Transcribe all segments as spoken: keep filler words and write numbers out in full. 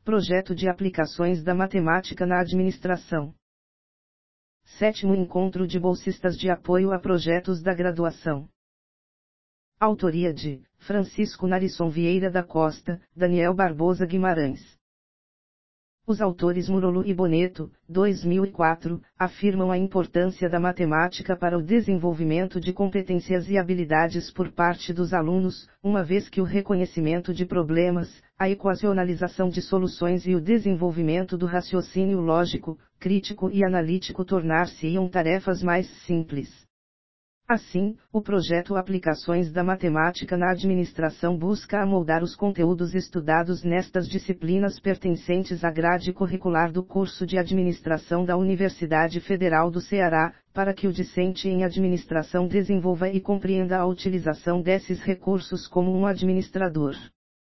Projeto de aplicações da matemática na administração. Sétimo Encontro de bolsistas de apoio a projetos da graduação. Autoria de Francisco Narisson Vieira da Costa, Daniel Barbosa Guimarães. Os autores Murolo e Boneto, dois mil e quatro, afirmam a importância da matemática para o desenvolvimento de competências e habilidades por parte dos alunos, uma vez que o reconhecimento de problemas, a equacionalização de soluções e o desenvolvimento do raciocínio lógico, crítico e analítico tornar-se-iam tarefas mais simples. Assim, o projeto Aplicações da Matemática na Administração busca amoldar os conteúdos estudados nestas disciplinas pertencentes à grade curricular do curso de Administração da Universidade Federal do Ceará, para que o discente em administração desenvolva e compreenda a utilização desses recursos como um administrador.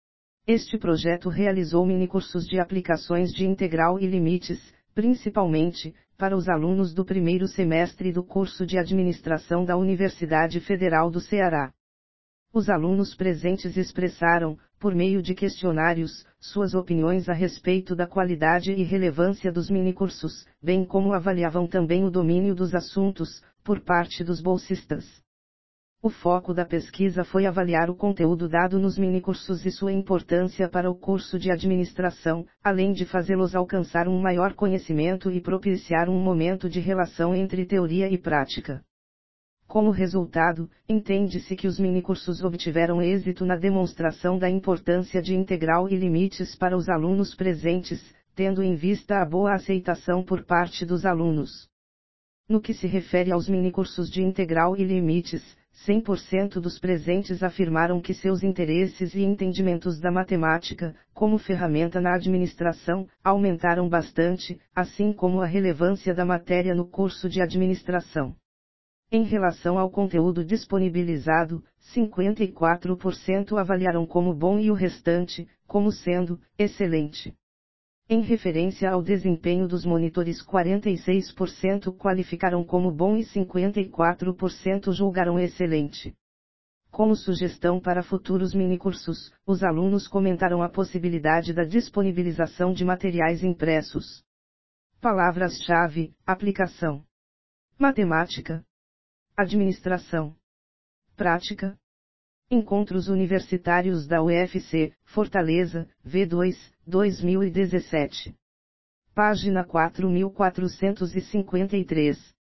Este projeto realizou minicursos de aplicações de integral e limites, principalmente, para os alunos do primeiro semestre do curso de Administração da Universidade Federal do Ceará. Os alunos presentes expressaram, por meio de questionários, suas opiniões a respeito da qualidade e relevância dos minicursos, bem como avaliavam também o domínio dos assuntos, por parte dos bolsistas. O foco da pesquisa foi avaliar o conteúdo dado nos minicursos e sua importância para o curso de administração, além de fazê-los alcançar um maior conhecimento e propiciar um momento de relação entre teoria e prática. Como resultado, entende-se que os minicursos obtiveram êxito na demonstração da importância de integral e limites para os alunos presentes, tendo em vista a boa aceitação por parte dos alunos. No que se refere aos minicursos de integral e limites, cem por cento dos presentes afirmaram que seus interesses e entendimentos da matemática, como ferramenta na administração, aumentaram bastante, assim como a relevância da matéria no curso de administração. Em relação ao conteúdo disponibilizado, cinquenta e quatro por cento avaliaram como bom e o restante, como sendo excelente. Em referência ao desempenho dos monitores, quarenta e seis por cento qualificaram como bom e cinquenta e quatro por cento julgaram excelente. Como sugestão para futuros minicursos, os alunos comentaram a possibilidade da disponibilização de materiais impressos. Palavras-chave: aplicação, matemática, administração, prática. Encontros Universitários da U F C, Fortaleza, V dois, dois mil e dezessete. Página quatro mil quatrocentos e cinquenta e três.